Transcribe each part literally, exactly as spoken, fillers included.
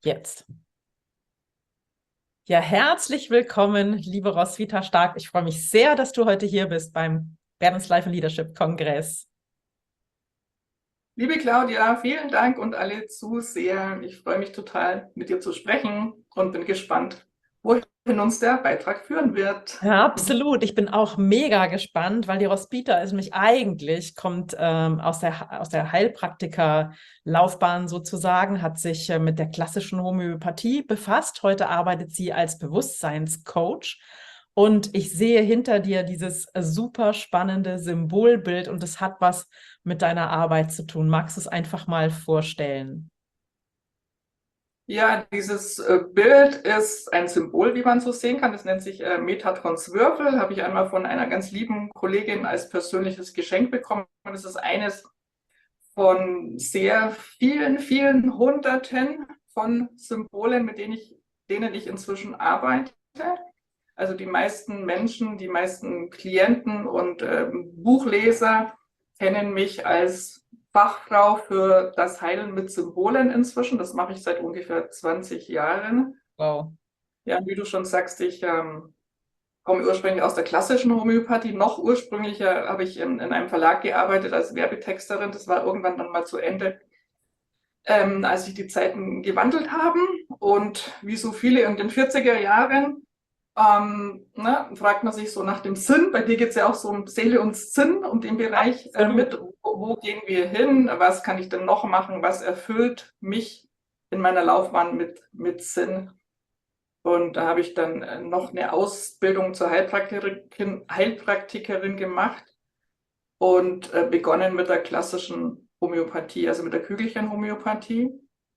Jetzt. Ja, herzlich willkommen, liebe Roswitha Stark. Ich freue mich sehr, dass du heute hier bist beim Balance Life and Leadership Kongress. Liebe Claudia, vielen Dank und alle Zuseher. Ich freue mich total, mit dir zu sprechen und bin gespannt, wohin uns der Beitrag führen wird. Ja, absolut. Ich bin auch mega gespannt, weil die Roswitha ist nämlich eigentlich, kommt ähm, aus der, aus der Heilpraktiker-Laufbahn sozusagen, hat sich äh, mit der klassischen Homöopathie befasst. Heute arbeitet sie als Bewusstseinscoach. Und ich sehe hinter dir dieses äh, super spannende Symbolbild und es hat was mit deiner Arbeit zu tun. Magst du es einfach mal vorstellen? Ja, dieses äh, Bild ist ein Symbol, wie man so sehen kann. Das nennt sich äh, Metatrons Würfel. Habe ich einmal von einer ganz lieben Kollegin als persönliches Geschenk bekommen. Das ist eines von sehr vielen, vielen Hunderten von Symbolen, mit denen ich, denen ich inzwischen arbeite. Also die meisten Menschen, die meisten Klienten und ähm, Buchleser kennen mich als Fachfrau für das Heilen mit Symbolen inzwischen. Das mache ich seit ungefähr zwanzig Jahren. Wow. Ja, wie du schon sagst, ich ähm, komme ursprünglich aus der klassischen Homöopathie. Noch ursprünglicher habe ich in, in einem Verlag gearbeitet als Werbetexterin. Das war irgendwann dann mal zu Ende, ähm, als sich die Zeiten gewandelt haben. Und wie so viele in den vierziger Jahren ähm, ne, fragt man sich so nach dem Sinn. Bei dir geht es ja auch so um Seele und Sinn, um den Bereich äh, Absolut. mit. Wo, wo gehen wir hin? Was kann ich denn noch machen? Was erfüllt mich in meiner Laufbahn mit, mit Sinn? Und da habe ich dann äh, noch eine Ausbildung zur Heilpraktikerin, Heilpraktikerin gemacht und äh, begonnen mit der klassischen Homöopathie, also mit der Kügelchen-Homöopathie.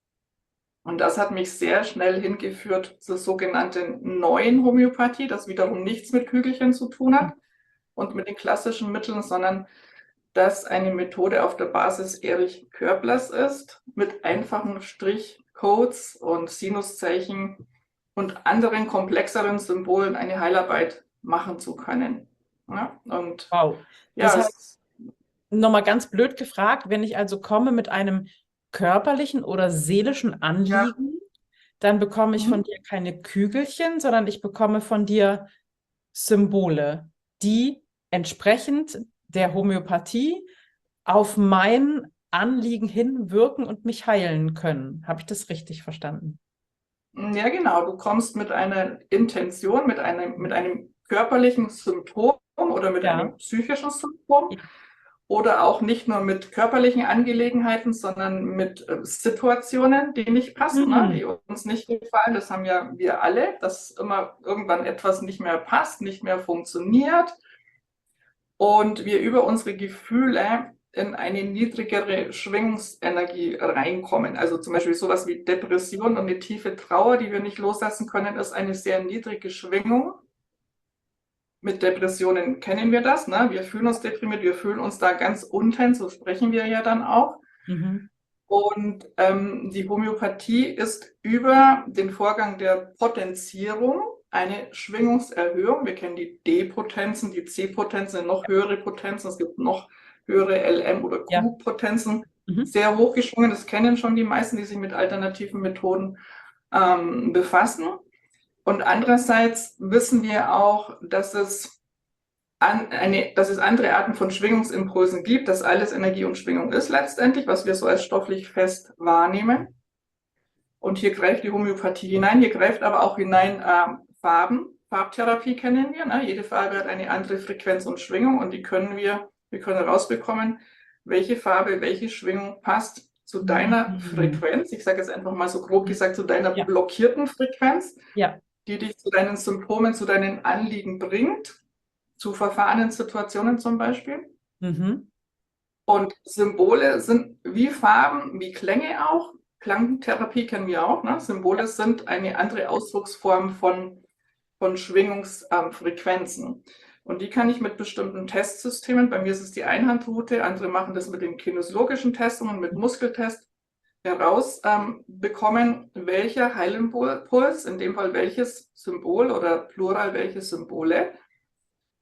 Und das hat mich sehr schnell hingeführt zur sogenannten neuen Homöopathie, das wiederum nichts mit Kügelchen zu tun hat und mit den klassischen Mitteln, sondern das eine Methode auf der Basis Erich Körblers ist, mit einfachen Strichcodes und Sinuszeichen und anderen komplexeren Symbolen eine Heilarbeit machen zu können. Ja, und Wow. Das ja, heißt, es, nochmal ganz blöd gefragt, wenn ich also komme mit einem körperlichen oder seelischen ja, Anliegen, dann bekomme ich von mhm. dir keine Kügelchen, sondern ich bekomme von dir Symbole, die entsprechend der Homöopathie auf mein Anliegen hin wirken und mich heilen können. Habe ich das richtig verstanden? Ja, genau. Du kommst mit einer Intention, mit einem, mit einem körperlichen Symptom oder mit Ja. einem psychischen Symptom Ja. oder auch nicht nur mit körperlichen Angelegenheiten, sondern mit äh, Situationen, die nicht passen, ne, Mhm. die uns nicht gefallen. Das haben ja wir alle, dass immer irgendwann etwas nicht mehr passt, nicht mehr funktioniert und wir über unsere Gefühle in eine niedrigere Schwingungsenergie reinkommen. Also zum Beispiel sowas wie Depression und eine tiefe Trauer, die wir nicht loslassen können, ist eine sehr niedrige Schwingung. Mit Depressionen kennen wir das, ne? Wir fühlen uns deprimiert, wir fühlen uns da ganz unten, so sprechen wir ja dann auch. Mhm. Und ähm, die Homöopathie ist über den Vorgang der Potenzierung eine Schwingungserhöhung. Wir kennen die D-Potenzen, die C-Potenzen, noch höhere Potenzen. Es gibt noch höhere L M- oder Ja. Q-Potenzen. Mhm. Sehr hochgeschwungen, das kennen schon die meisten, die sich mit alternativen Methoden ähm, befassen. Und andererseits wissen wir auch, dass es an, eine, dass es andere Arten von Schwingungsimpulsen gibt, dass alles Energie und Schwingung ist letztendlich, was wir so als stofflich fest wahrnehmen. Und hier greift die Homöopathie hinein, hier greift aber auch hinein äh, Farben. Farbtherapie kennen wir. Ne? Jede Farbe hat eine andere Frequenz und Schwingung und die können wir, wir können herausbekommen, welche Farbe, welche Schwingung passt zu deiner Mhm. Frequenz. Ich sage jetzt einfach mal so grob gesagt, zu deiner Ja. blockierten Frequenz, Ja. die dich zu deinen Symptomen, zu deinen Anliegen bringt, zu verfahrenen Situationen zum Beispiel. Mhm. Und Symbole sind wie Farben, wie Klänge auch. Klangtherapie kennen wir auch. Ne? Ja. Symbole sind eine andere Ausdrucksform von, von Schwingungsfrequenzen. Und die kann ich mit bestimmten Testsystemen, bei mir ist es die Einhandroute, andere machen das mit den kinesiologischen Testungen, mit Muskeltests, herausbekommen, ähm, welcher Heilimpuls, in dem Fall welches Symbol oder plural welche Symbole,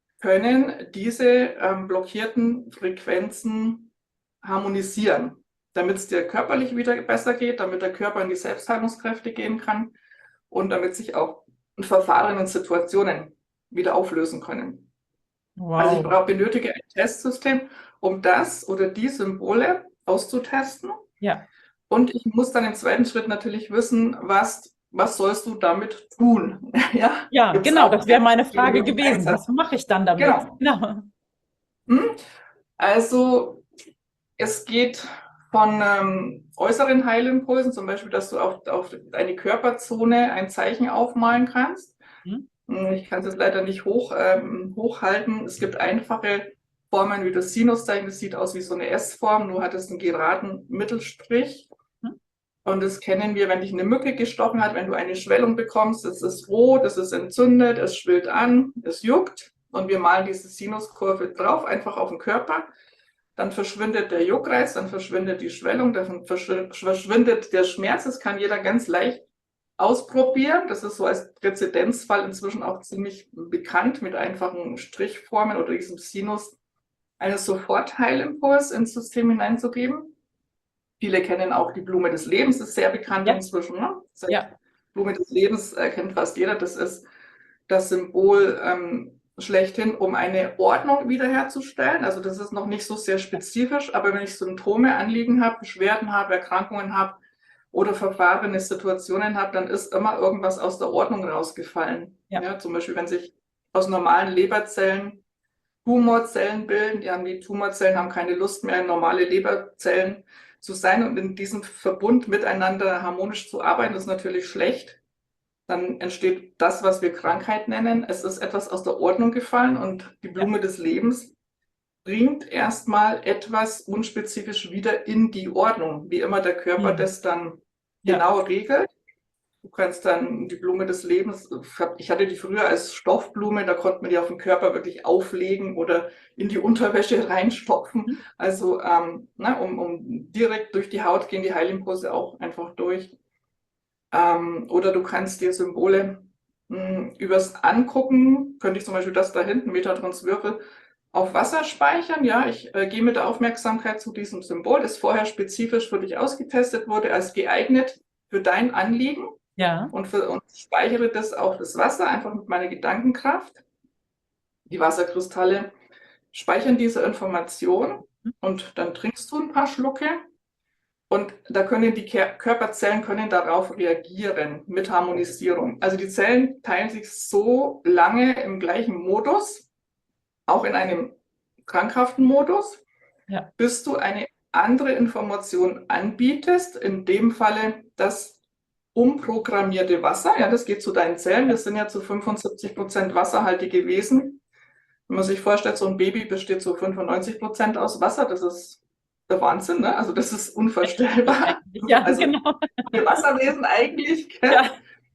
können diese ähm, blockierten Frequenzen harmonisieren. damit es dir körperlich wieder besser geht, damit der Körper in die Selbstheilungskräfte gehen kann und damit sich auch Verfahren und Situationen wieder auflösen können. Also ich Wow. brauche, benötige ein Testsystem, um das oder die Symbole auszutesten. Ja. Und ich muss dann im zweiten Schritt natürlich wissen, was, was sollst du damit tun? Ja, Ja, gibt es genau, auch das wäre meine Frage im gewesen. Einsatz. Was mache ich dann damit? Genau. Genau. Hm? Also es geht von ähm, äußeren Heilimpulsen, zum Beispiel, dass du auf, auf eine Körperzone ein Zeichen aufmalen kannst. Hm? Hm, Ich kann es jetzt leider nicht hoch, ähm, hochhalten. Es gibt einfache Formen wie das Sinuszeichen. Das sieht aus wie so eine S-Form, nur hat es einen geraden Mittelstrich. Hm? Und das kennen wir, wenn dich eine Mücke gestochen hat, wenn du eine Schwellung bekommst, es ist rot, es ist entzündet, es schwillt an, es juckt. Und wir malen diese Sinuskurve drauf, einfach auf den Körper. Dann verschwindet der Juckreiz, dann verschwindet die Schwellung, dann verschwindet der Schmerz. Das kann jeder ganz leicht ausprobieren. Das ist so als Präzedenzfall inzwischen auch ziemlich bekannt, mit einfachen Strichformen oder diesem Sinus einen Sofortheilimpuls ins System hineinzugeben. Viele kennen auch die Blume des Lebens, ist sehr bekannt Ja. inzwischen. Ne? Das Ja. Blume des Lebens äh, kennt fast jeder. Das ist das Symbol ähm, schlechthin, um eine Ordnung wiederherzustellen. Also das ist noch nicht so sehr spezifisch, aber wenn ich Symptome, Anliegen habe, Beschwerden habe, Erkrankungen habe oder verfahrene Situationen habe, dann ist immer irgendwas aus der Ordnung rausgefallen. Ja. Ja, zum Beispiel, wenn sich aus normalen Leberzellen Tumorzellen bilden, die haben die Tumorzellen haben keine Lust mehr, normale Leberzellen zu sein und in diesem Verbund miteinander harmonisch zu arbeiten, ist natürlich schlecht. Dann entsteht das, was wir Krankheit nennen. Es ist etwas aus der Ordnung gefallen und die Blume ja. des Lebens bringt erstmal etwas unspezifisch wieder in die Ordnung, wie immer der Körper mhm. das dann ja. genau regelt. Du kannst dann die Blume des Lebens, ich hatte die früher als Stoffblume, da konnte man die auf den Körper wirklich auflegen oder in die Unterwäsche reinstopfen. Also ähm, na, um, um direkt durch die Haut gehen die Heilimpulse auch einfach durch. Ähm, oder du kannst dir Symbole mh, übers Angucken, könnte ich zum Beispiel das da hinten, Metatronswürfel, auf Wasser speichern. Ja, ich äh, gehe mit der Aufmerksamkeit zu diesem Symbol, das vorher spezifisch für dich ausgetestet wurde, als geeignet für dein Anliegen. Ja. Und, für, und speichere das auf das Wasser, einfach mit meiner Gedankenkraft. Die Wasserkristalle speichern diese Information und dann trinkst du ein paar Schlucke. Und da können die Körperzellen können darauf reagieren mit Harmonisierung. Also die Zellen teilen sich so lange im gleichen Modus, auch in einem krankhaften Modus, ja. bis du eine andere Information anbietest, in dem Falle das umprogrammierte Wasser. Ja, das geht zu deinen Zellen. Wir sind ja zu fünfundsiebzig Prozent wasserhaltige Wesen. Wenn man sich vorstellt, so ein Baby besteht zu fünfundneunzig Prozent aus Wasser. Das ist der Wahnsinn, ne? Also das ist unvorstellbar. Ja, also genau. Wir Wasserwesen eigentlich. Ja.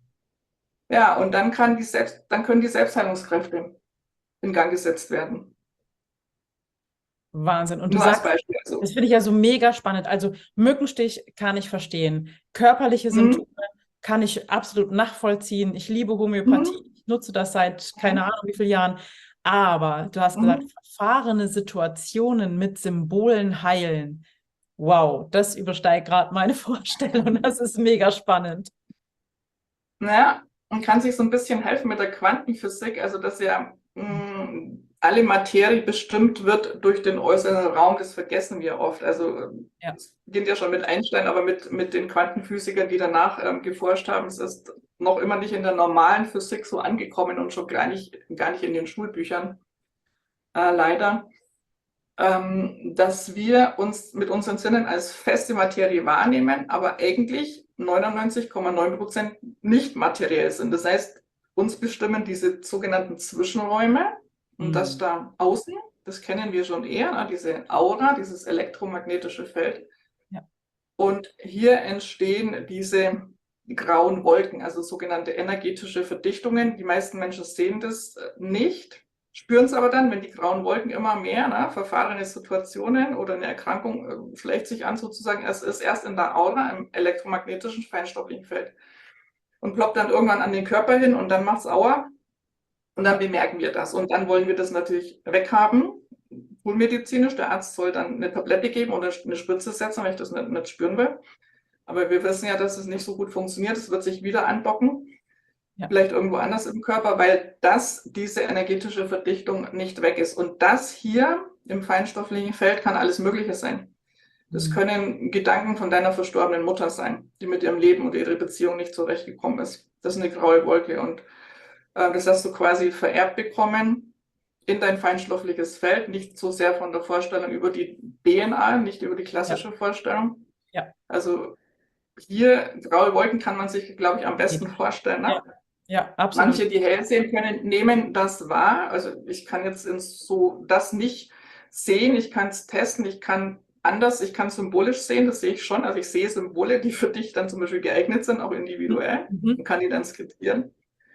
Ja, und dann kann die Selbst, dann können die Selbstheilungskräfte in Gang gesetzt werden. Wahnsinn. Und du Nur sagst, als Beispiel, also. das finde ich ja so mega spannend. Also Mückenstich kann ich verstehen. Körperliche Symptome mhm. kann ich absolut nachvollziehen. Ich liebe Homöopathie. Mhm. Ich nutze das seit keine Ahnung wie vielen Jahren. Aber du hast mhm. gesagt, verfahrene Situationen mit Symbolen heilen. Wow, das übersteigt gerade meine Vorstellung. Das ist mega spannend. Naja, man kann sich so ein bisschen helfen mit der Quantenphysik, also dass ja mh, alle Materie bestimmt wird durch den äußeren Raum, das vergessen wir oft. Also ja. Es beginnt ja schon mit Einstein, aber mit, mit den Quantenphysikern, die danach ähm, geforscht haben, es ist noch immer nicht in der normalen Physik so angekommen und schon gar nicht, gar nicht in den Schulbüchern, äh, leider, ähm, dass wir uns mit unseren Sinnen als feste Materie wahrnehmen, aber eigentlich neunundneunzig Komma neun Prozent nicht materiell sind. Das heißt, uns bestimmen diese sogenannten Zwischenräume und mhm. das da außen, das kennen wir schon eher, ne? Diese Aura, dieses elektromagnetische Feld. Ja. Und hier entstehen diese grauen Wolken, also sogenannte energetische Verdichtungen. Die meisten Menschen sehen das nicht, spüren es aber dann, wenn die grauen Wolken immer mehr, ne, verfahrene Situationen oder eine Erkrankung äh, schlägt sich an sozusagen. Es ist erst in der Aura, im elektromagnetischen feinstofflichen Feld und ploppt dann irgendwann an den Körper hin und dann macht es Aua und dann bemerken wir das und dann wollen wir das natürlich weghaben. schulmedizinisch. Der Arzt soll dann eine Tablette geben oder eine Spritze setzen, wenn ich das nicht, nicht spüren will. Aber wir wissen ja, dass es nicht so gut funktioniert. Es wird sich wieder andocken, Ja. vielleicht irgendwo anders im Körper, weil das, diese energetische Verdichtung nicht weg ist. Und das hier im feinstofflichen Feld kann alles Mögliche sein. Das Mhm. können Gedanken von deiner verstorbenen Mutter sein, die mit ihrem Leben und ihrer Beziehung nicht zurechtgekommen ist. Das ist eine graue Wolke und äh, das hast du quasi vererbt bekommen in dein feinstoffliches Feld, nicht so sehr von der Vorstellung über die D N A, nicht über die klassische Ja. Vorstellung. Ja. Also hier, graue Wolken kann man sich, glaube ich, am besten vorstellen. Ne? Ja. Ja, absolut. Manche, die hell sehen können, nehmen das wahr. Also ich kann jetzt in so das nicht sehen, ich kann es testen, ich kann anders, ich kann symbolisch sehen, das sehe ich schon. Also ich sehe Symbole, die für dich dann zum Beispiel geeignet sind, auch individuell, Mhm. und kann die dann skizzieren.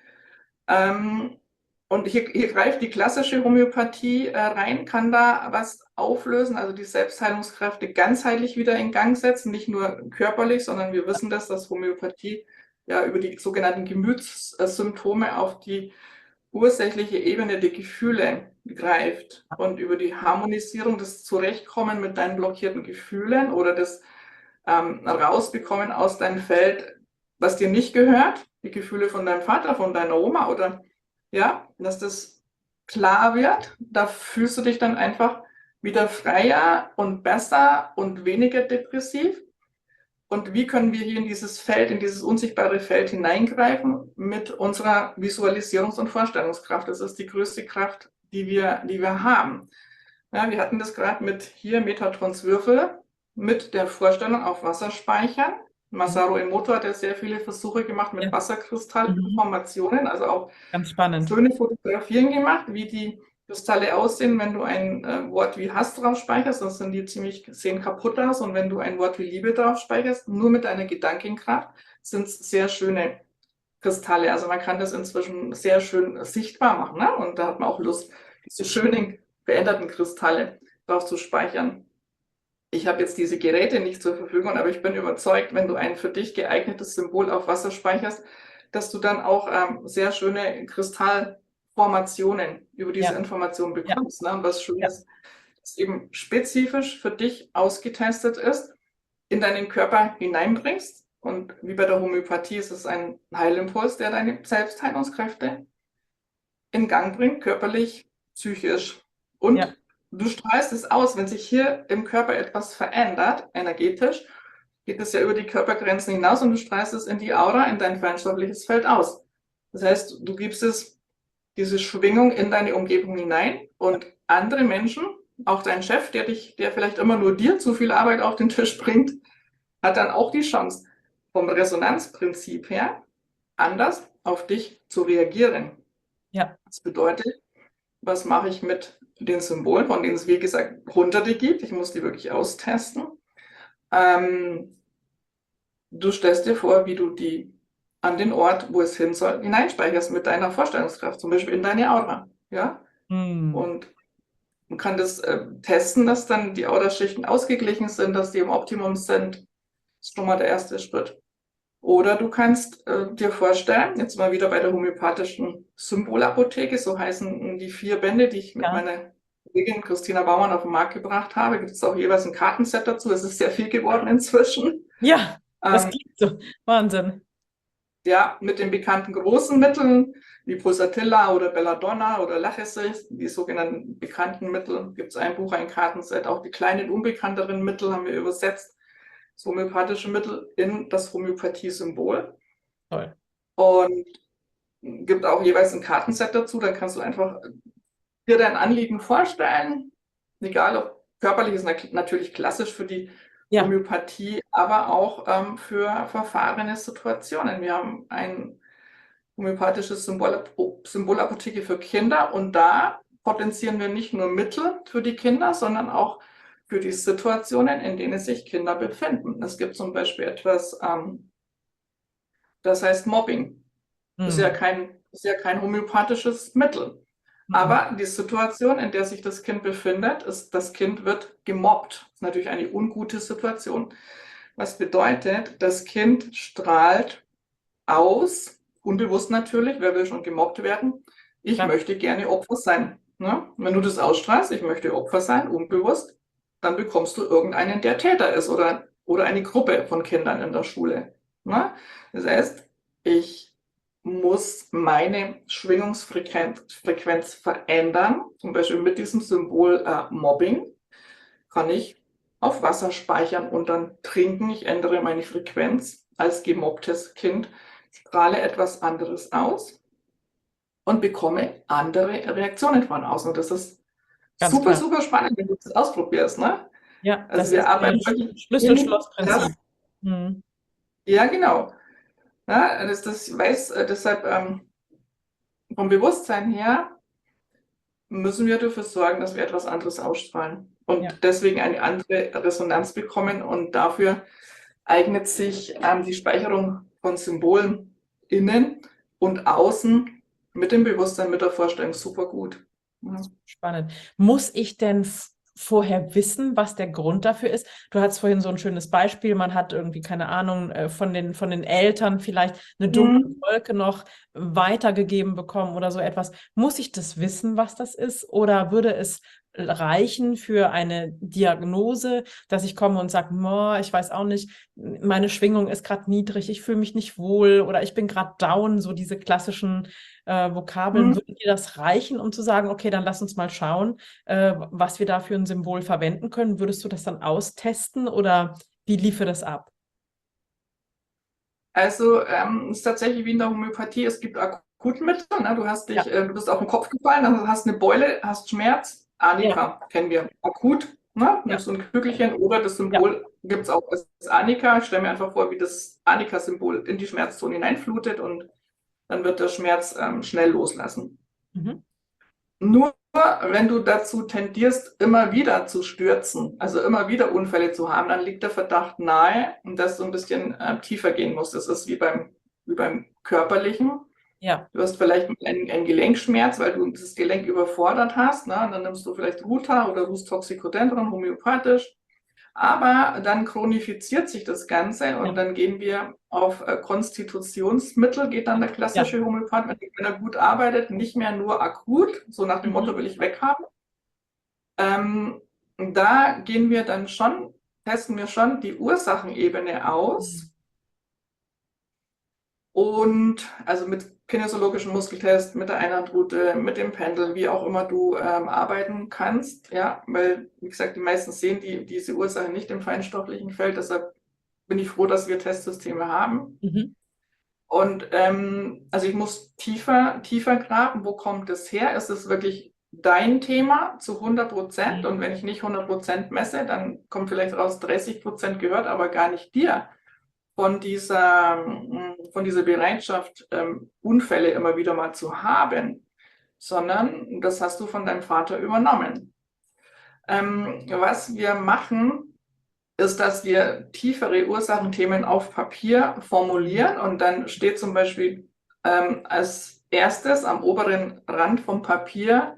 Ähm, und hier, hier greift die klassische Homöopathie äh, rein, kann da was auflösen, also die Selbstheilungskräfte ganzheitlich wieder in Gang setzen, nicht nur körperlich, sondern wir wissen das, dass Homöopathie ja über die sogenannten Gemütssymptome auf die ursächliche Ebene der Gefühle greift und über die Harmonisierung, das Zurechtkommen mit deinen blockierten Gefühlen oder das ähm, Rausbekommen aus deinem Feld, was dir nicht gehört, die Gefühle von deinem Vater, von deiner Oma oder ja, dass das klar wird, da fühlst du dich dann einfach wieder freier und besser und weniger depressiv. Und wie können wir hier in dieses Feld, in dieses unsichtbare Feld hineingreifen? Mit unserer Visualisierungs- und Vorstellungskraft. Das ist die größte Kraft, die wir, die wir haben. Ja, wir hatten das gerade mit hier Metatrons Würfel, mit der Vorstellung auf Wasser speichern. Masaru Emoto hat ja sehr viele Versuche gemacht mit Ja. Wasserkristallinformationen, also auch Ganz spannend. schöne Fotografien gemacht, wie die Kristalle aussehen, wenn du ein äh, Wort wie Hass drauf speicherst, dann sind die ziemlich, sehen kaputt aus. Und wenn du ein Wort wie Liebe drauf speicherst, nur mit deiner Gedankenkraft, sind es sehr schöne Kristalle. Also man kann das inzwischen sehr schön sichtbar machen. Ne? Und da hat man auch Lust, diese schönen veränderten Kristalle drauf zu speichern. Ich habe jetzt diese Geräte nicht zur Verfügung, aber ich bin überzeugt, wenn du ein für dich geeignetes Symbol auf Wasser speicherst, dass du dann auch ähm, sehr schöne Kristallformationen über diese Ja. Information bekommst. Ja. Ne? Und was schön Ja. ist, dass eben spezifisch für dich ausgetestet ist, in deinen Körper hineinbringst. Und wie bei der Homöopathie ist es ein Heilimpuls, der deine Selbstheilungskräfte in Gang bringt, körperlich, psychisch. Und Ja. du strahlst es aus, wenn sich hier im Körper etwas verändert, energetisch, geht es ja über die Körpergrenzen hinaus und du strahlst es in die Aura, in dein feinstoffliches Feld aus. Das heißt, du gibst es, diese Schwingung in deine Umgebung hinein und andere Menschen, auch dein Chef, der dich, der vielleicht immer nur dir zu viel Arbeit auf den Tisch bringt, hat dann auch die Chance, vom Resonanzprinzip her anders auf dich zu reagieren. Ja. Das bedeutet, was mache ich mit den Symbolen, von denen es, wie gesagt, hunderte gibt? Ich muss die wirklich austesten. Ähm, du stellst dir vor, wie du die an den Ort, wo es hin soll, hineinspeicherst mit deiner Vorstellungskraft, zum Beispiel in deine Aura. Ja? Hm. Und man kann das äh, testen, dass dann die Auraschichten ausgeglichen sind, dass die im Optimum sind. Das ist schon mal der erste Schritt. Oder du kannst äh, dir vorstellen, jetzt mal wieder bei der homöopathischen Symbolapotheke, so heißen die vier Bände, die ich mit Ja. meiner Kollegin Christina Baumann auf den Markt gebracht habe. Gibt es auch jeweils ein Kartenset dazu. Es ist sehr viel geworden inzwischen. Ja, das Ähm, klingt so. Wahnsinn. ja, mit den bekannten großen Mitteln, wie Pulsatilla oder Belladonna oder Lachesis, die sogenannten bekannten Mittel, gibt es ein Buch, ein Kartenset. Auch die kleinen, unbekannteren Mittel haben wir übersetzt, das homöopathische Mittel in das Homöopathie-Symbol. Toll. Und gibt auch jeweils ein Kartenset dazu, dann kannst du einfach dir dein Anliegen vorstellen, egal ob körperlich ist natürlich klassisch für die Ja. Homöopathie, aber auch ähm, für verfahrene Situationen. Wir haben ein homöopathisches Symbol, Symbolapotheke für Kinder und da potenzieren wir nicht nur Mittel für die Kinder, sondern auch für die Situationen, in denen sich Kinder befinden. Es gibt zum Beispiel etwas, ähm, das heißt Mobbing. Hm. Ist ja kein, ist ja kein homöopathisches Mittel. Mhm. Aber die Situation, in der sich das Kind befindet, ist, das Kind wird gemobbt. Das ist natürlich eine ungute Situation. Was bedeutet, das Kind strahlt aus, unbewusst natürlich, wer will schon gemobbt werden? Ich Ja. möchte gerne Opfer sein. Ne? Wenn du das ausstrahlst, ich möchte Opfer sein, unbewusst, dann bekommst du irgendeinen, der Täter ist oder, oder eine Gruppe von Kindern in der Schule. Ne? Das heißt, ich muss meine Schwingungsfrequenz Frequenz verändern, zum Beispiel mit diesem Symbol äh, Mobbing, kann ich auf Wasser speichern und dann trinken. Ich ändere meine Frequenz als gemobbtes Kind, strahle etwas anderes aus und bekomme andere Reaktionen von außen. Und das ist Ganz super, klar. super spannend, wenn du das ausprobierst. Ne? Ja, Also das wir ist arbeiten äh, wirklich in das, Schlüssel-Schloss-Prinzip. Hm. ja genau. Ja, das, das ich weiß, äh, deshalb ähm, vom Bewusstsein her müssen wir dafür sorgen, dass wir etwas anderes ausstrahlen Ja. und deswegen eine andere Resonanz bekommen. Und dafür eignet sich ähm, die Speicherung von Symbolen innen und außen mit dem Bewusstsein, mit der Vorstellung super gut. Ja. Spannend. Muss ich denn f- vorher wissen, was der Grund dafür ist? Du hattest vorhin so ein schönes Beispiel, man hat irgendwie, keine Ahnung, äh, von den, von den Eltern vielleicht eine dunkle Mhm. Wolke noch weitergegeben bekommen oder so etwas. Muss ich das wissen, was das ist? Oder würde es reichen für eine Diagnose, dass ich komme und sage, ich weiß auch nicht, meine Schwingung ist gerade niedrig, ich fühle mich nicht wohl oder ich bin gerade down, so diese klassischen äh, Vokabeln. Mhm. Würde dir das reichen, um zu sagen, okay, dann lass uns mal schauen, äh, was wir da für ein Symbol verwenden können? Würdest du das dann austesten oder wie liefe das ab? Also ähm, es ist tatsächlich wie in der Homöopathie, es gibt Akutmittel, ne? Du hast dich, Ja, äh, du bist auf den Kopf gefallen, also hast eine Beule, hast Schmerz, ja, Arnika kennen wir. Akut, ne? ja, Nimmst du ein Kügelchen oder das ja. Symbol gibt es auch als Arnika. Ich stelle mir einfach vor, wie das Arnika-Symbol in die Schmerzzone hineinflutet und dann wird der Schmerz ähm, schnell loslassen. Mhm. Nur wenn du dazu tendierst, immer wieder zu stürzen, also immer wieder Unfälle zu haben, dann liegt der Verdacht nahe, dass du ein bisschen äh, tiefer gehen musst. Das ist wie beim, wie beim Körperlichen. Ja. Du hast vielleicht einen, einen Gelenkschmerz, weil du das Gelenk überfordert hast. Ne? Und dann nimmst du vielleicht Ruta oder Rustoxicodendron homöopathisch. Aber dann chronifiziert sich das Ganze und Ja. dann gehen wir auf äh, Konstitutionsmittel, geht dann der Ja. klassische Homöopath, wenn er gut arbeitet, nicht mehr nur akut, so nach dem Motto Mhm. will ich weghaben. Ähm, da gehen wir dann schon, testen wir schon die Ursachenebene aus. Und also mit kinesiologischen Muskeltest, mit der Einhandroute, mit dem Pendel, wie auch immer du ähm, arbeiten kannst, ja, weil, wie gesagt, die meisten sehen die, diese Ursache nicht im feinstofflichen Feld, deshalb bin ich froh, dass wir Testsysteme haben. Mhm. Und ähm, also ich muss tiefer, tiefer graben, wo kommt es her? Ist es wirklich dein Thema zu hundert Prozent? Mhm. Und wenn ich nicht hundert Prozent messe, dann kommt vielleicht raus, dreißig Prozent gehört aber gar nicht dir von dieser, von dieser Bereitschaft, ähm, Unfälle immer wieder mal zu haben, sondern das hast du von deinem Vater übernommen. Ähm, was wir machen, ist, dass wir tiefere Ursachenthemen auf Papier formulieren und dann steht zum Beispiel ähm, als erstes am oberen Rand vom Papier,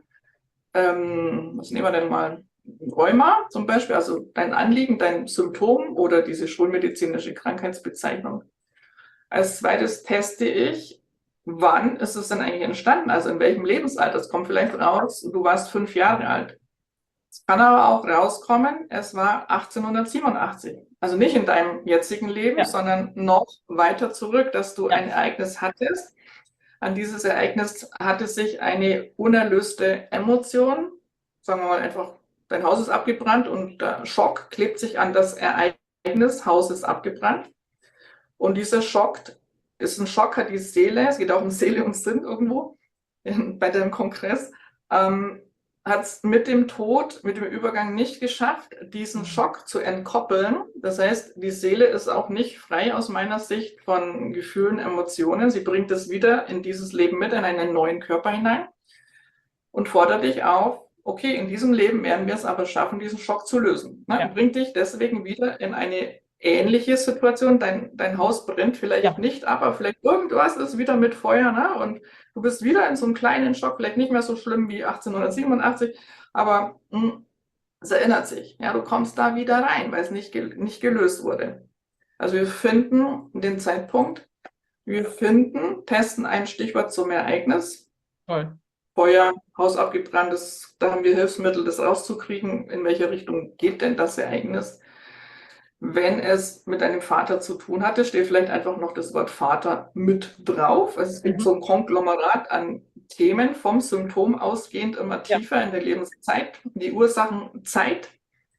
ähm, was nehmen wir denn mal? Rheuma zum Beispiel, also dein Anliegen, dein Symptom oder diese schulmedizinische Krankheitsbezeichnung. Als zweites teste ich, wann ist es denn eigentlich entstanden? Also in welchem Lebensalter? Es kommt vielleicht raus, du warst fünf Jahre alt. Es kann aber auch rauskommen, es war achtzehnhundertsiebenundachtzig. Also nicht in deinem jetzigen Leben, Ja. sondern noch weiter zurück, dass du Ja. ein Ereignis hattest. An dieses Ereignis hatte sich eine unerlöste Emotion, sagen wir mal einfach, dein Haus ist abgebrannt und der Schock klebt sich an das Ereignis, Haus ist abgebrannt. Und dieser Schock ist ein Schock, hat die Seele, es geht auch um Seele und Sinn irgendwo bei dem Kongress, ähm, hat es mit dem Tod, mit dem Übergang nicht geschafft, diesen Schock zu entkoppeln. Das heißt, die Seele ist auch nicht frei aus meiner Sicht von Gefühlen, Emotionen. Sie bringt es wieder in dieses Leben mit, in einen neuen Körper hinein und fordert dich auf, okay, in diesem Leben werden wir es aber schaffen, diesen Schock zu lösen. Ne? Ja. Bringt dich deswegen wieder in eine ähnliche Situation. Dein, dein Haus brennt vielleicht Ja. nicht ab, aber vielleicht irgendwas ist wieder mit Feuer, ne? Und du bist wieder in so einem kleinen Schock, vielleicht nicht mehr so schlimm wie achtzehnhundertsiebenundachtzig, aber mh, es erinnert sich. Ja, du kommst da wieder rein, weil es nicht, gel nicht gelöst wurde. Also wir finden den Zeitpunkt, wir finden, testen ein Stichwort zum Ereignis. Toll. Feuer, Haus abgebrannt ist, da haben wir Hilfsmittel, das rauszukriegen. In welche Richtung geht denn das Ereignis? Wenn es mit einem Vater zu tun hatte, steht vielleicht einfach noch das Wort Vater mit drauf. Also es gibt Mhm. so ein Konglomerat an Themen vom Symptom ausgehend immer Ja. tiefer in der Lebenszeit. Die Ursachen Zeit.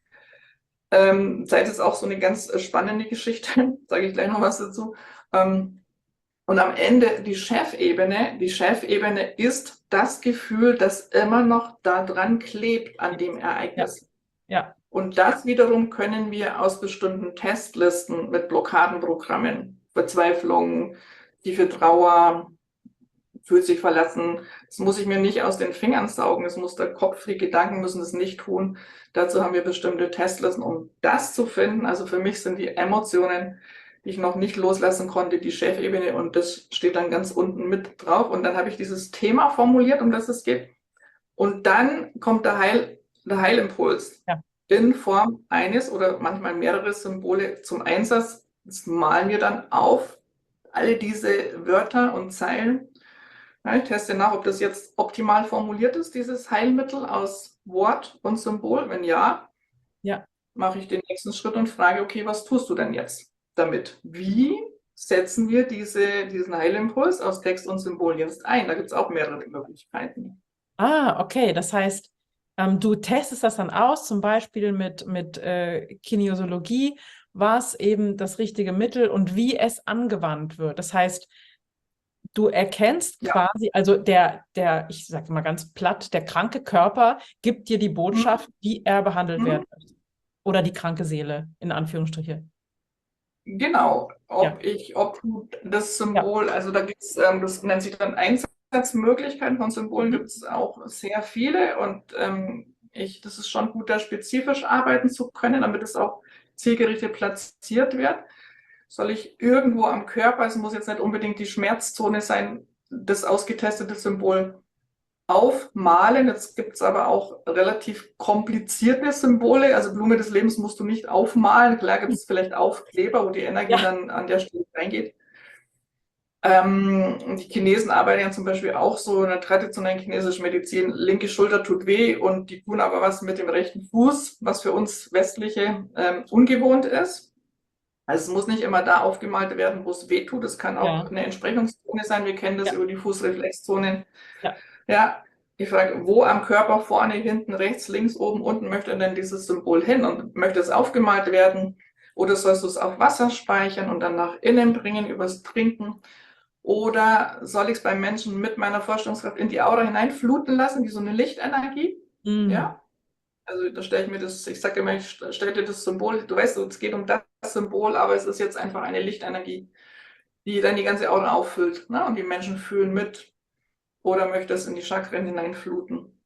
Ähm, Zeit ist auch so eine ganz äh, spannende Geschichte, sage ich gleich noch was dazu. Ähm, und am Ende die Chefebene. Die Chefebene ist das Gefühl, das immer noch da dran klebt an dem Ja. Ereignis. Ja. Und das wiederum können wir aus bestimmten Testlisten mit Blockadenprogrammen, Verzweiflung, tiefe Trauer, fühlt sich verlassen. Das muss ich mir nicht aus den Fingern saugen. Es muss der Kopf, die Gedanken müssen es nicht tun. Dazu haben wir bestimmte Testlisten, um das zu finden. Also für mich sind die Emotionen, die ich noch nicht loslassen konnte, die Chefebene, und das steht dann ganz unten mit drauf. Und dann habe ich dieses Thema formuliert, um das es geht. Und dann kommt der, Heil, der Heilimpuls Ja. in Form eines oder manchmal mehrere Symbole zum Einsatz. Das malen wir dann auf, alle diese Wörter und Zeilen. Ja, ich teste nach, ob das jetzt optimal formuliert ist, dieses Heilmittel aus Wort und Symbol. Wenn ja, Ja. mache ich den nächsten Schritt und frage, okay, was tust du denn jetzt damit? Wie setzen wir diese, diesen Heilimpuls aus Text und Symbol jetzt ein? Da gibt es auch mehrere Möglichkeiten. Ah, okay. Das heißt, ähm, du testest das dann aus, zum Beispiel mit, mit äh, Kinesiologie, was eben das richtige Mittel und wie es angewandt wird. Das heißt, du erkennst Ja. quasi, also der, der, ich sage mal ganz platt, der kranke Körper gibt dir die Botschaft, Hm. wie er behandelt Hm. werden möchte. Oder die kranke Seele, in Anführungsstriche. Genau, ob Ja. ich, ob du das Symbol, also da gibt es, ähm, das nennt sich dann Einsatzmöglichkeiten von Symbolen, Mhm. gibt es auch sehr viele, und ähm, ich, das ist schon gut, da spezifisch arbeiten zu können, damit es auch zielgerichtet platziert wird. Soll ich irgendwo am Körper, es muss jetzt nicht unbedingt die Schmerzzone sein, das ausgetestete Symbol aufmalen. Jetzt gibt es aber auch relativ komplizierte Symbole. Also Blume des Lebens musst du nicht aufmalen. Klar gibt es vielleicht Aufkleber, wo die Energie Ja. dann an der Stelle reingeht. Ähm, die Chinesen arbeiten ja zum Beispiel auch so in der traditionellen chinesischen Medizin. Linke Schulter tut weh und die tun aber was mit dem rechten Fuß, was für uns Westliche ähm, ungewohnt ist. Also es muss nicht immer da aufgemalt werden, wo es weh tut. Es kann auch Ja. eine Entsprechungszone sein. Wir kennen das Ja. über die Fußreflexzonen. Ja. Ja, ich frage, wo am Körper, vorne, hinten, rechts, links, oben, unten möchte denn dieses Symbol hin, und möchte es aufgemalt werden, oder sollst du es auf Wasser speichern und dann nach innen bringen übers Trinken, oder soll ich es beim Menschen mit meiner Vorstellungskraft in die Aura hineinfluten lassen, wie so eine Lichtenergie? Mhm. Ja, also da stelle ich mir das, ich sage immer, ich stelle dir das Symbol, du weißt, es geht um das Symbol, aber es ist jetzt einfach eine Lichtenergie, die dann die ganze Aura auffüllt, ne? Und die Menschen fühlen mit. Oder möchte es in die Chakren hineinfluten.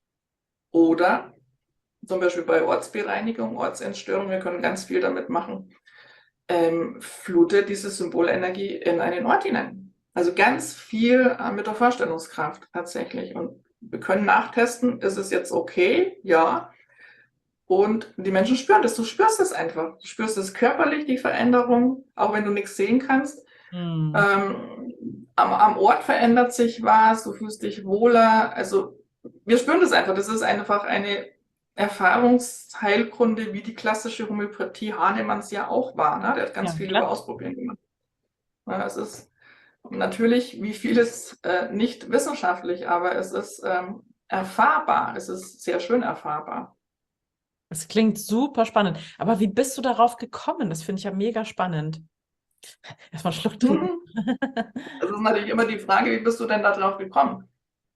Oder zum Beispiel bei Ortsbereinigung, Ortsentstörung, wir können ganz viel damit machen, ähm, flute diese Symbolenergie in einen Ort hinein. Also ganz viel äh, mit der Vorstellungskraft tatsächlich. Und wir können nachtesten, ist es jetzt okay? Ja. Und die Menschen spüren das, du spürst es einfach. Du spürst es körperlich, die Veränderung, auch wenn du nichts sehen kannst. Mhm. Ähm, am, am Ort verändert sich was, du fühlst dich wohler. Also wir spüren das einfach. Das ist einfach eine Erfahrungsheilkunde, wie die klassische Homöopathie Hahnemanns ja auch war. Ne? Der hat ganz Ja, viel klar. über Ausprobieren gemacht. Ja, es ist natürlich wie vieles äh, nicht wissenschaftlich, aber es ist ähm, erfahrbar. Es ist sehr schön erfahrbar. Das klingt super spannend. Aber wie bist du darauf gekommen? Das finde ich ja mega spannend. Erstmal einen Schluck trinken. Mhm. Das ist natürlich immer die Frage, wie bist du denn da drauf gekommen?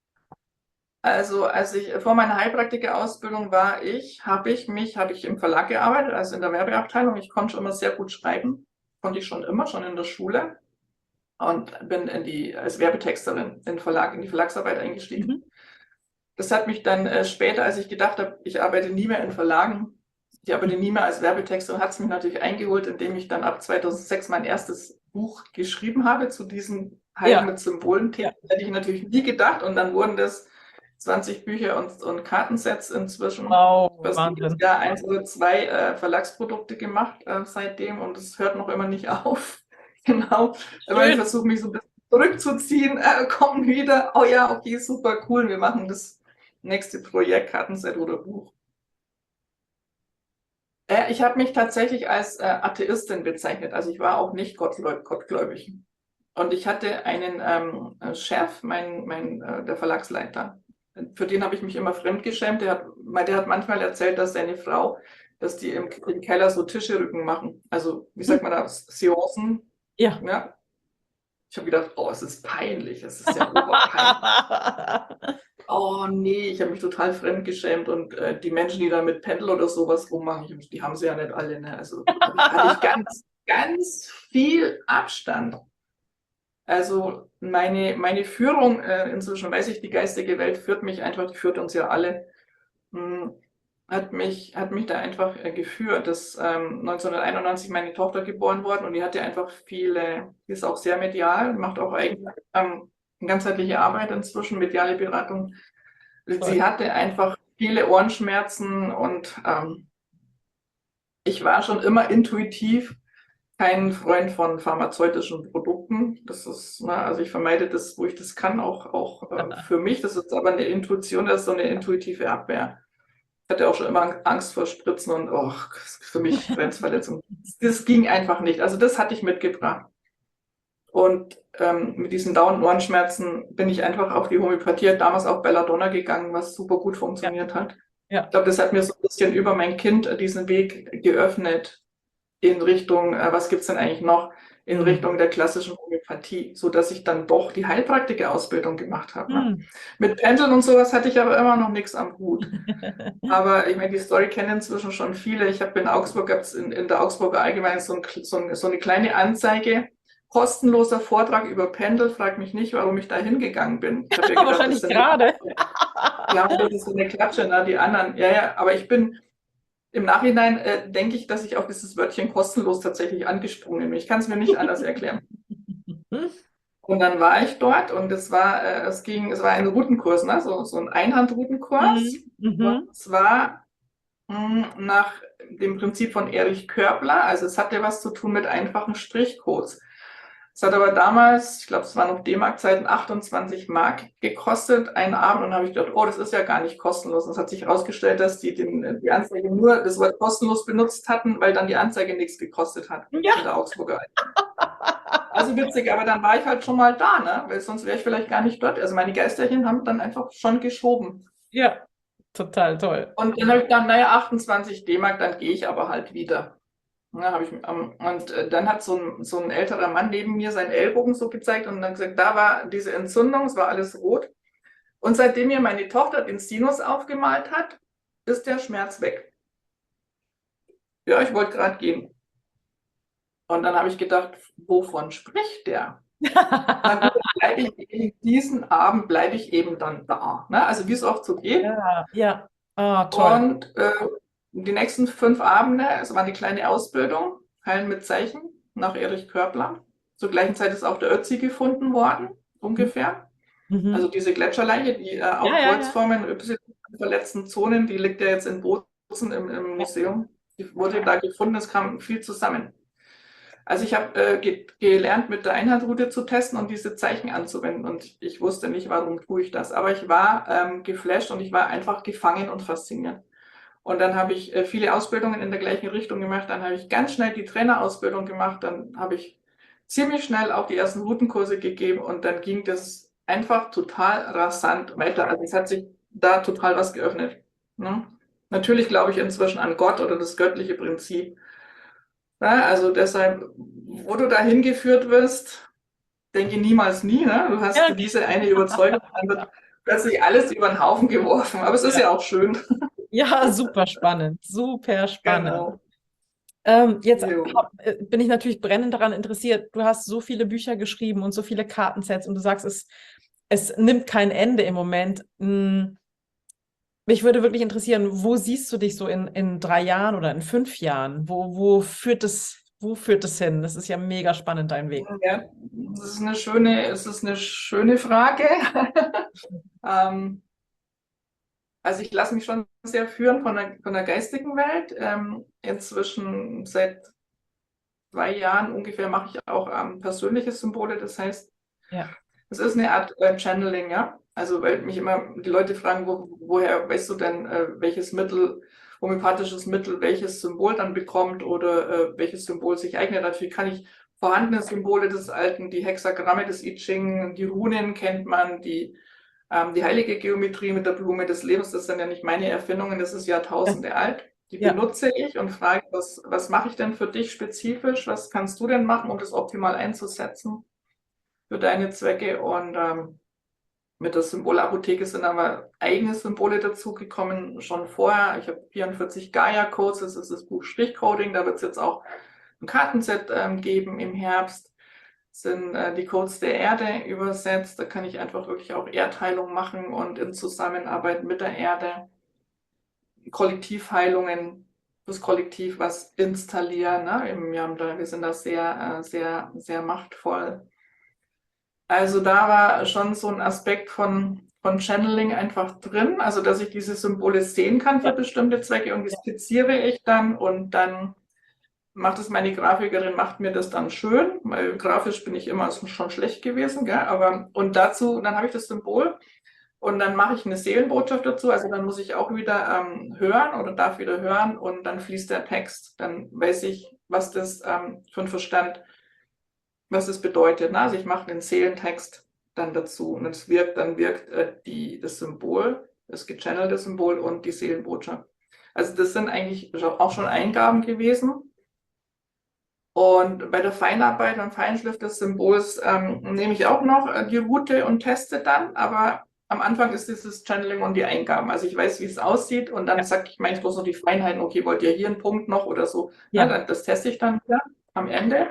Also, als ich vor meiner Heilpraktiker-Ausbildung war, ich, habe ich mich, habe ich im Verlag gearbeitet, also in der Werbeabteilung. Ich konnte schon immer sehr gut schreiben, konnte ich schon immer, schon in der Schule, und bin in die, als Werbetexterin in den Verlag, in die Verlagsarbeit eingestiegen. Mhm. Das hat mich dann äh, später, als ich gedacht habe, ich arbeite nie mehr in Verlagen, ich arbeite nie mehr als Werbetexterin, hat es mich natürlich eingeholt, indem ich dann ab zweitausendsechs mein erstes Buch geschrieben habe zu diesen Heil Ja. mit Symbolen-Themen. Ja. Hätte ich natürlich nie gedacht, und dann wurden das zwanzig Bücher und, und Kartensets inzwischen. Wow, Fast jedes Wahnsinn. Jahr eins oder zwei äh, Verlagsprodukte gemacht äh, seitdem, und es hört noch immer nicht auf. Genau. Aber ich Schön. versuche mich so ein bisschen zurückzuziehen, äh, kommen wieder, oh ja, okay, super cool, wir machen das nächste Projekt, Kartenset oder Buch. Äh, ich habe mich tatsächlich als äh, Atheistin bezeichnet, also ich war auch nicht gottgläubig. gottgläubig. Und ich hatte einen ähm, Chef, mein, mein, äh, der Verlagsleiter, für den habe ich mich immer fremdgeschämt. Der hat, der hat manchmal erzählt, dass seine Frau, dass die im, im Keller so Tischerücken machen. Also, wie sagt man das? Seancen. Ja. Ja. Ich habe gedacht, oh, es ist peinlich, es ist ja oberpeinlich. Oh nee, ich habe mich total fremdgeschämt und äh, die Menschen, die da mit Pendel oder sowas rummachen, die haben sie ja nicht alle. Ne? Also da hatte ich ganz, ganz viel Abstand. Also meine, meine Führung, äh, inzwischen weiß ich, die geistige Welt führt mich einfach, die führt uns ja alle, mh, hat mich, hat mich da einfach äh, geführt. Das ähm, neunzehnhunderteinundneunzig meine Tochter geboren worden und die hatte einfach viele, die ist auch sehr medial, macht auch eigentlich ähm, ganzheitliche Arbeit inzwischen, mediale Beratung. Sie hatte einfach viele Ohrenschmerzen und ähm, ich war schon immer intuitiv kein Freund von pharmazeutischen Produkten. Das ist, ne, also ich vermeide das, wo ich das kann, auch, auch äh, für mich. Das ist aber eine Intuition, das ist so eine intuitive Abwehr. Ich hatte auch schon immer Angst vor Spritzen und oh, für mich Grenzverletzung. Das ging einfach nicht. Also das hatte ich mitgebracht. Und ähm, mit diesen dauernden Ohrenschmerzen bin ich einfach auf die Homöopathie, damals auch Belladonna gegangen, was super gut funktioniert Ja. hat. Ja. Ich glaube, das hat mir so ein bisschen über mein Kind diesen Weg geöffnet in Richtung, äh, was gibt's denn eigentlich noch, in Mhm. Richtung der klassischen Homöopathie, so dass ich dann doch die Heilpraktiker-Ausbildung gemacht habe. Ne? Mhm. Mit Pendeln und sowas hatte ich aber immer noch nichts am Hut. Aber ich meine, die Story kennen inzwischen schon viele. Ich habe in Augsburg, gab's in, in der Augsburger Allgemeinen so, ein, so, ein, so eine kleine Anzeige, kostenloser Vortrag über Pendel, frag mich nicht, warum ich da hingegangen bin. Ich habe ja gedacht, Wahrscheinlich das sind gerade. ja, das ist so eine Klatsche, ne? Die anderen, ja, ja, aber ich bin im Nachhinein äh, denke ich, dass ich auf dieses Wörtchen kostenlos tatsächlich angesprungen bin. Ich kann es mir nicht anders erklären. Und dann war ich dort und es war, äh, es ging, es war ein Routenkurs, ne? so, so ein Einhandroutenkurs. Mhm. Und zwar mh, nach dem Prinzip von Erich Körbler. Also es hatte was zu tun mit einfachen Strichcodes. Es hat aber damals, ich glaube, es war noch D-Mark-Zeiten, achtundzwanzig Mark gekostet, einen Abend. Und dann habe ich gedacht, oh, das ist ja gar nicht kostenlos. Und es hat sich herausgestellt, dass die den, die Anzeige nur das Wort kostenlos benutzt hatten, weil dann die Anzeige nichts gekostet hat Ja. in der Augsburger. Also witzig, aber dann war ich halt schon mal da, ne? Weil sonst wäre ich vielleicht gar nicht dort. Also meine Geisterchen haben dann einfach schon geschoben. Ja, total toll. Und dann habe ich gedacht, naja, achtundzwanzig D-Mark, dann gehe ich aber halt wieder. Ja, hab ich, ähm, und äh, dann hat so ein, so ein älterer Mann neben mir seinen Ellbogen so gezeigt und dann gesagt, da war diese Entzündung, es war alles rot. Und seitdem mir meine Tochter den Sinus aufgemalt hat, ist der Schmerz weg. Ja, ich wollte gerade gehen. Und dann habe ich gedacht, wovon spricht der? Na gut, bleibe ich eben, diesen Abend bleibe ich eben dann da. Ne? Also wie es oft so geht. Ja, ja. Oh, toll. Und äh, die nächsten fünf Abende, es war eine kleine Ausbildung, Heilen mit Zeichen, nach Erich Körbler. Zur gleichen Zeit ist auch der Ötzi gefunden worden, ungefähr. Mhm. Also diese Gletscherleiche, die äh, auch Ja, ja, ja. Kreuzformen, Y-verletzten Zonen, die liegt ja jetzt in Bozen im, im Museum. Die wurde da gefunden, es kam viel zusammen. Also ich habe äh, ge gelernt, mit der Einhandroute zu testen und diese Zeichen anzuwenden. Und ich wusste nicht, warum tue ich das. Aber ich war ähm, geflasht und ich war einfach gefangen und fasziniert. Und dann habe ich äh, viele Ausbildungen in der gleichen Richtung gemacht. Dann habe ich ganz schnell die Trainerausbildung gemacht. Dann habe ich ziemlich schnell auch die ersten Routenkurse gegeben. Und dann ging das einfach total rasant weiter. Also es hat sich da total was geöffnet. Ne? Natürlich glaube ich inzwischen an Gott oder das göttliche Prinzip. Ja, also deshalb, wo du da hingeführt wirst, denke niemals nie. Ne? Du hast Ja, diese eine Überzeugung, dann wird plötzlich alles über den Haufen geworfen. Aber es ist ja. ja auch schön. Ja, super spannend, super spannend. Genau. Ähm, jetzt Jo. hab, äh, bin ich natürlich brennend daran interessiert. Du hast so viele Bücher geschrieben und so viele Kartensets und du sagst, es, es nimmt kein Ende im Moment. Hm, mich würde wirklich interessieren, wo siehst du dich so in, in drei Jahren oder in fünf Jahren? Wo, wo führt es, wo führt es hin? Das ist ja mega spannend, dein Weg. Ja, das ist eine schöne, es ist eine schöne Frage. ähm, also ich lasse mich schon sehr führen von der, von der geistigen Welt. Ähm, inzwischen seit zwei Jahren ungefähr mache ich auch ähm, persönliche Symbole. Das heißt, Ja. Es ist eine Art äh, Channeling, ja. Also, weil mich immer die Leute fragen, wo, woher weißt du denn, äh, welches Mittel, homöopathisches Mittel, welches Symbol dann bekommt oder äh, welches Symbol sich eignet. Dafür kann ich vorhandene Symbole des Alten, die Hexagramme des I Ching, die Runen kennt man, die, ähm, die heilige Geometrie mit der Blume des Lebens, das sind ja nicht meine Erfindungen, das ist Jahrtausende alt. Die Ja. benutze ich und frage, was, was mache ich denn für dich spezifisch? Was kannst du denn machen, um das optimal einzusetzen für deine Zwecke? Und ähm, mit der Symbolapotheke sind aber eigene Symbole dazugekommen, schon vorher. Ich habe vierundvierzig Gaia-Codes, das ist das Buch Strichcoding, da wird es jetzt auch ein Kartenset ähm, geben im Herbst. Sind äh, die Codes der Erde übersetzt, da kann ich einfach wirklich auch Erdheilung machen und in Zusammenarbeit mit der Erde Kollektivheilungen, das Kollektiv was installieren. Ne? Wir, haben da, wir sind da sehr, äh, sehr, sehr machtvoll. Also da war schon so ein Aspekt von, von Channeling einfach drin, also dass ich diese Symbole sehen kann für Ja. bestimmte Zwecke und die skizziere ich dann und dann macht es meine Grafikerin, macht mir das dann schön, weil grafisch bin ich immer schon schlecht gewesen, gell? Aber und dazu, dann habe ich das Symbol und dann mache ich eine Seelenbotschaft dazu, also dann muss ich auch wieder ähm, hören oder darf wieder hören und dann fließt der Text, dann weiß ich, was das ähm, für ein Verstand was das bedeutet. Ne? Also ich mache den Seelentext dann dazu und es wirkt, dann wirkt äh, die, das Symbol, das gechannelte Symbol und die Seelenbotschaft. Also das sind eigentlich auch schon Eingaben gewesen. Und bei der Feinarbeit und Feinschliff des Symbols ähm, nehme ich auch noch äh, die Route und teste dann, aber am Anfang ist dieses Channeling und die Eingaben. Also ich weiß, wie es aussieht und dann Ja. sage ich meist bloß noch die Feinheiten, okay, wollt ihr hier einen Punkt noch oder so. Ja. Ne, das teste ich dann wieder am Ende.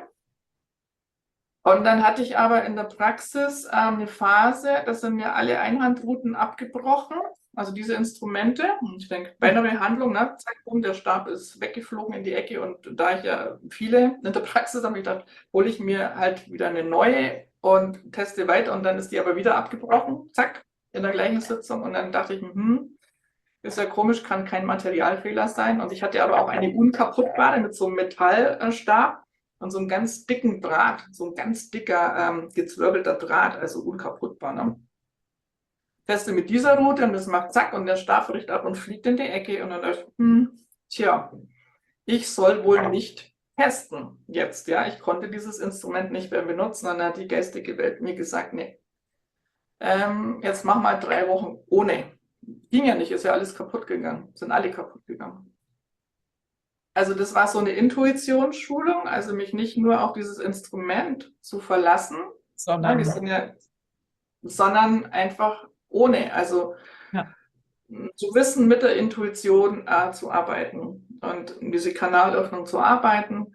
Und dann hatte ich aber in der Praxis ähm, eine Phase, da sind mir alle Einhandrouten abgebrochen, also diese Instrumente. Und ich denke, bei einer Behandlung, ne, zack, bumm, der Stab ist weggeflogen in die Ecke. Und da ich ja viele in der Praxis habe, ich gedacht, hole ich mir halt wieder eine neue und teste weiter. Und dann ist die aber wieder abgebrochen, zack, in der gleichen Sitzung. Und dann dachte ich, hm, ist ja komisch, kann kein Materialfehler sein. Und ich hatte aber auch eine unkaputtbare mit so einem Metallstab und so einem ganz dicken Draht, so ein ganz dicker, ähm, gezwirbelter Draht, also unkaputtbar. Ne? Teste mit dieser Route und das macht zack und der Stab bricht ab und fliegt in die Ecke. Und dann dachte ich, hm, tja, ich soll wohl nicht testen jetzt. Ja, ich konnte dieses Instrument nicht mehr benutzen. Und dann hat die geistige Welt mir gesagt, nee, ähm, jetzt mach mal drei Wochen ohne. Ging ja nicht, ist ja alles kaputt gegangen, sind alle kaputt gegangen. Also das war so eine Intuitionsschulung, also mich nicht nur auf dieses Instrument zu verlassen, Sondern, ne, wir sind ja, sondern einfach ohne, also ja. zu wissen, mit der Intuition äh, zu arbeiten und diese Kanalöffnung zu arbeiten.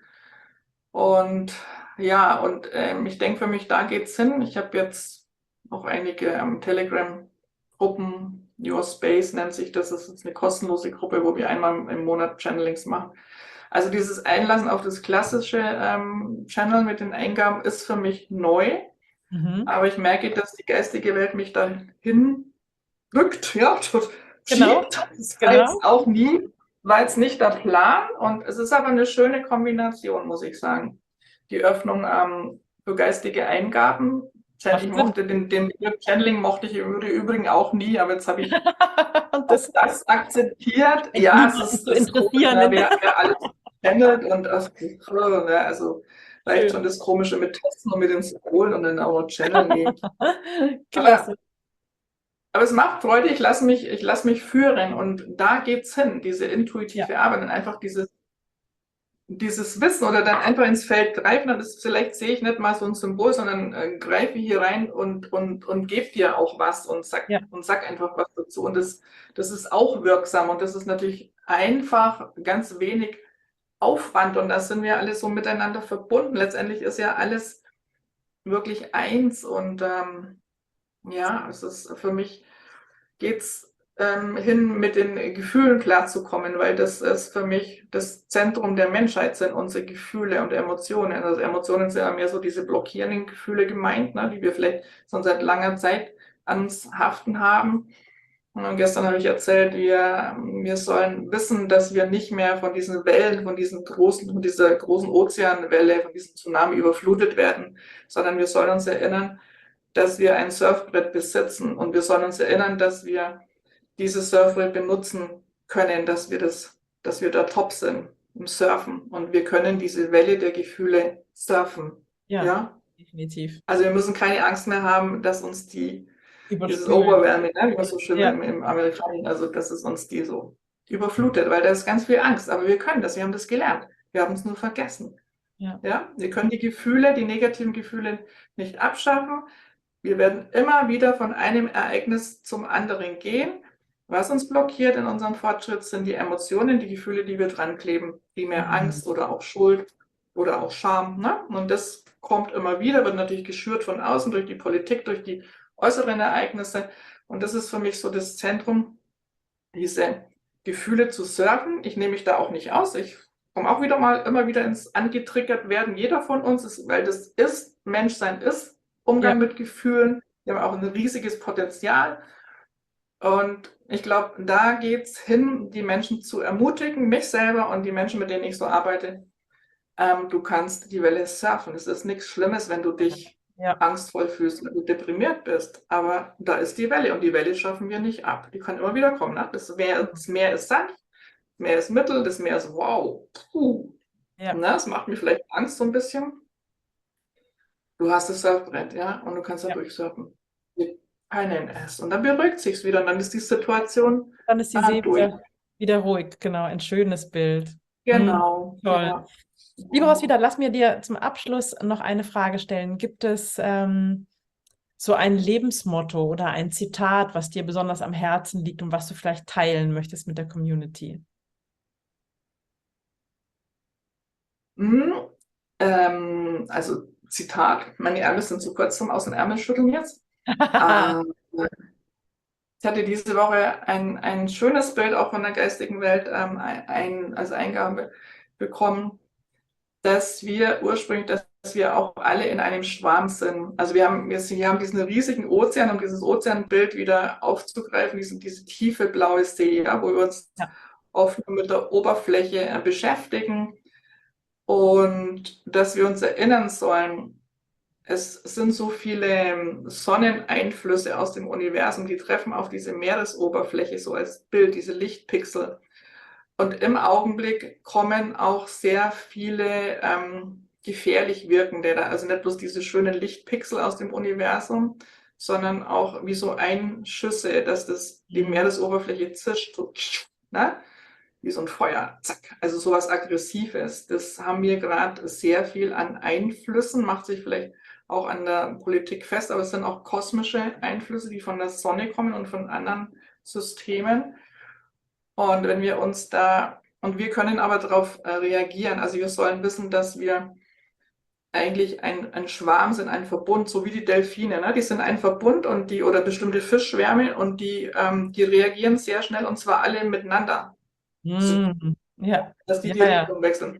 Und ja, und ähm, ich denke für mich, da geht's hin. Ich habe jetzt auch einige ähm, Telegram-Gruppen, Your Space nennt sich das, das ist eine kostenlose Gruppe, wo wir einmal im Monat Channelings machen. Also dieses Einlassen auf das klassische ähm, Channel mit den Eingaben ist für mich neu, Mhm. aber ich merke, dass die geistige Welt mich dahin rückt, ja, Genau, schiebt. Das war genau. jetzt auch nie, war jetzt nicht der Plan und es ist aber eine schöne Kombination, muss ich sagen. Die Öffnung ähm, für geistige Eingaben. Macht Ich Sinn. mochte den, den Begriff Channeling mochte ich im Übrigen auch nie, aber jetzt habe ich Und das das akzeptiert. scheint Ja, es niemanden ist, zu ist komisch, interessieren. ne? wer, wer alles channelt und das, ne? Also reicht schon Schön. das Komische mit Testen und mit den Symbolen und dann auch noch Channel. Nee. Klasse. Aber, aber es macht Freude, ich lasse mich, ich lasse mich führen und da geht's hin, diese intuitive Ja. Arbeit und einfach dieses dieses Wissen oder dann einfach ins Feld greifen, dann ist vielleicht sehe ich nicht mal so ein Symbol, sondern äh, greife hier rein und, und, und gebe dir auch was und sag, Ja. und sag einfach was dazu. Und das, das ist auch wirksam und das ist natürlich einfach ganz wenig Aufwand und da sind wir alle so miteinander verbunden. Letztendlich ist ja alles wirklich eins und ähm, ja, es ist für mich geht's ähm, hin, mit den Gefühlen klarzukommen, weil das ist für mich das Zentrum der Menschheit, sind unsere Gefühle und Emotionen. Also Emotionen sind ja mehr so diese blockierenden Gefühle gemeint, ne, die wir vielleicht schon seit langer Zeit ans Haften haben. Und gestern habe ich erzählt, wir, wir sollen wissen, dass wir nicht mehr von diesen Wellen, von diesen großen, von dieser großen Ozeanwelle, von diesem Tsunami überflutet werden, sondern wir sollen uns erinnern, dass wir ein Surfbrett besitzen und wir sollen uns erinnern, dass wir dieses Surfbrett benutzen können, dass wir das, dass wir da top sind im Surfen und wir können diese Welle der Gefühle surfen. Ja, Ja, definitiv. also wir müssen keine Angst mehr haben, dass uns die, dieses Überspült. Overwhelming, ne, wie man so schön Ja. im, im Amerikanischen, also dass es uns die so überflutet, weil da ist ganz viel Angst, aber wir können das, wir haben das gelernt, wir haben es nur vergessen. Ja. Ja, wir können die Gefühle, die negativen Gefühle nicht abschaffen. Wir werden immer wieder von einem Ereignis zum anderen gehen. Was uns blockiert in unserem Fortschritt sind die Emotionen, die Gefühle, die wir dran kleben, primär Mhm. Angst oder auch Schuld oder auch Scham. Ne? Und das kommt immer wieder, wird natürlich geschürt von außen durch die Politik, durch die äußeren Ereignisse. Und das ist für mich so das Zentrum, diese Gefühle zu surfen. Ich nehme mich da auch nicht aus. Ich komme auch wieder mal immer wieder ins angetriggert werden. Jeder von uns ist, weil das ist, Menschsein ist Umgang Ja. mit Gefühlen. Wir haben auch ein riesiges Potenzial. Und ich glaube, da geht es hin, die Menschen zu ermutigen, mich selber und die Menschen, mit denen ich so arbeite. Ähm, du kannst die Welle surfen. Es ist nichts Schlimmes, wenn du dich Ja. angstvoll fühlst, wenn du deprimiert bist. Aber da ist die Welle und die Welle schaffen wir nicht ab. Die kann immer wieder kommen. Ne? Das, Meer, das Meer ist sanft, das Meer ist mittel, das Meer ist wow. Puh. Ja. Ne? Das macht mir vielleicht Angst so ein bisschen. Du hast das Surfbrett, ja, und du kannst da Ja. durchsurfen. Keinen es. Und dann beruhigt sich's wieder und dann ist die Situation Dann ist die ah, See durch. wieder, wieder ruhig. Genau, ein schönes Bild. Genau. Mhm, toll. Ja. Liebe Roswitha, lass mir dir zum Abschluss noch eine Frage stellen. Gibt es ähm, so ein Lebensmotto oder ein Zitat, was dir besonders am Herzen liegt und was du vielleicht teilen möchtest mit der Community? Hm, ähm, also Zitat, meine Ärmel sind zu kurz zum Aus den Ärmel schütteln jetzt. Ähm, ich hatte diese Woche ein, ein schönes Bild auch von der geistigen Welt ähm, ein, als Eingabe bekommen, dass wir ursprünglich, dass wir auch alle in einem Schwarm sind. Also wir haben, wir, wir haben diesen riesigen Ozean, um dieses Ozeanbild wieder aufzugreifen, diesen, diese tiefe blaue See, ja, wo wir uns Ja. oft nur mit der Oberfläche äh, beschäftigen und dass wir uns erinnern sollen, es sind so viele Sonneneinflüsse aus dem Universum, die treffen auf diese Meeresoberfläche so als Bild, diese Lichtpixel. Und im Augenblick kommen auch sehr viele ähm, gefährlich wirkende, also nicht bloß diese schönen Lichtpixel aus dem Universum, sondern auch wie so Einschüsse, dass das die Meeresoberfläche zischt, so, ne? Wie so ein Feuer, zack. Also sowas Aggressives. Das haben wir gerade sehr viel an Einflüssen, macht sich vielleicht auch an der Politik fest, aber es sind auch kosmische Einflüsse, die von der Sonne kommen und von anderen Systemen. Und wenn wir uns da, und wir können aber darauf äh, reagieren, also wir sollen wissen, dass wir eigentlich ein, ein Schwarm sind, ein Verbund, so wie die Delfine, ne? Die sind ein Verbund und die, oder bestimmte Fischschwärme und die, ähm, die reagieren sehr schnell und zwar alle miteinander. Mhm. Ja. Dass die Ja, die ja. Richtung wechseln.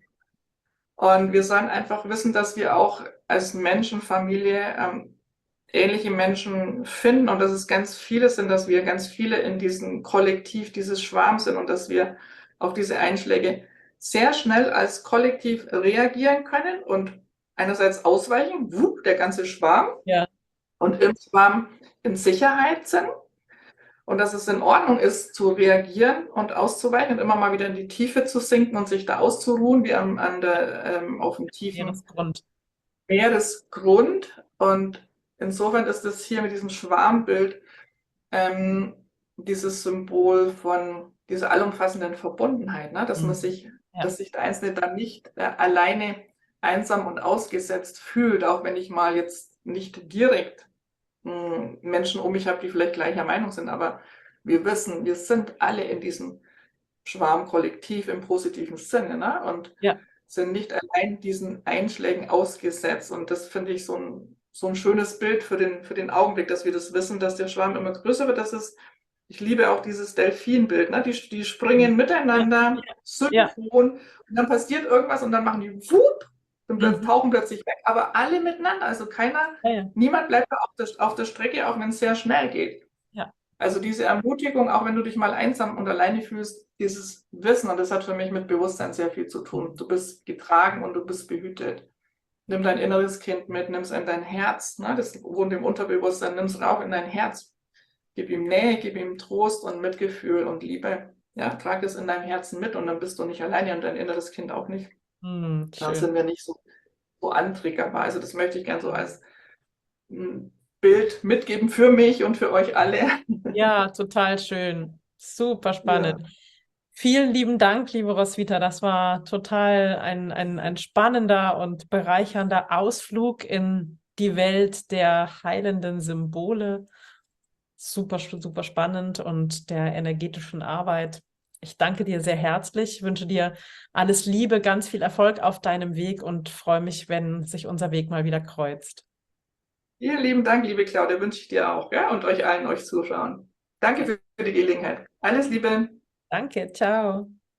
Und wir sollen einfach wissen, dass wir auch als Menschenfamilie ähm, ähnliche Menschen finden und dass es ganz viele sind, dass wir ganz viele in diesem Kollektiv dieses Schwarms sind und dass wir auf diese Einschläge sehr schnell als Kollektiv reagieren können und einerseits ausweichen, wupp, der ganze Schwarm, Ja. und im Schwarm in Sicherheit sind. Und dass es in Ordnung ist, zu reagieren und auszuweichen und immer mal wieder in die Tiefe zu sinken und sich da auszuruhen, wie am, an der, ähm, auf dem tiefen Meeresgrund. Meeresgrund. Und insofern ist es hier mit diesem Schwarmbild ähm, dieses Symbol von dieser allumfassenden Verbundenheit, ne? Dass man sich, Ja. dass sich der Einzelne dann nicht äh, alleine einsam und ausgesetzt fühlt, auch wenn ich mal jetzt nicht direkt Menschen um mich habe, die vielleicht gleicher Meinung sind, aber wir wissen, wir sind alle in diesem Schwarmkollektiv im positiven Sinne, ne? Und Ja. sind nicht allein diesen Einschlägen ausgesetzt. Und das finde ich so ein, so ein schönes Bild für den, für den Augenblick, dass wir das wissen, dass der Schwarm immer größer wird. Das ist, ich liebe auch dieses Delfinbild, ne? Die, die springen miteinander, Ja. synchron, und dann passiert irgendwas und dann machen die wupp, und Mhm. tauchen plötzlich weg, aber alle miteinander, also keiner, Ja, ja. niemand bleibt auf der, auf der Strecke, auch wenn es sehr schnell geht. Ja. Also diese Ermutigung, auch wenn du dich mal einsam und alleine fühlst, dieses Wissen, und das hat für mich mit Bewusstsein sehr viel zu tun. Du bist getragen und du bist behütet. Nimm dein inneres Kind mit, nimm es in dein Herz, ne? Das wohnt im Unterbewusstsein, nimm es auch in dein Herz. Gib ihm Nähe, gib ihm Trost und Mitgefühl und Liebe. Ja, trag es in deinem Herzen mit und dann bist du nicht alleine und dein inneres Kind auch nicht. Hm, Da schön. sind wir nicht so, so antriggerbar. Also das möchte ich gern so als ein Bild mitgeben für mich und für euch alle. Ja, total schön. Super Ja, spannend. Vielen lieben Dank, liebe Roswitha. Das war total ein, ein, ein spannender und bereichernder Ausflug in die Welt der heilenden Symbole. Super, super spannend und der energetischen Arbeit. Ich danke dir sehr herzlich, wünsche dir alles Liebe, ganz viel Erfolg auf deinem Weg und freue mich, wenn sich unser Weg mal wieder kreuzt. vielen lieben Dank, liebe Claudia, wünsche ich dir auch, ja, und euch allen, euch Zuschauen. Danke für die Gelegenheit. Alles Liebe. Danke, ciao.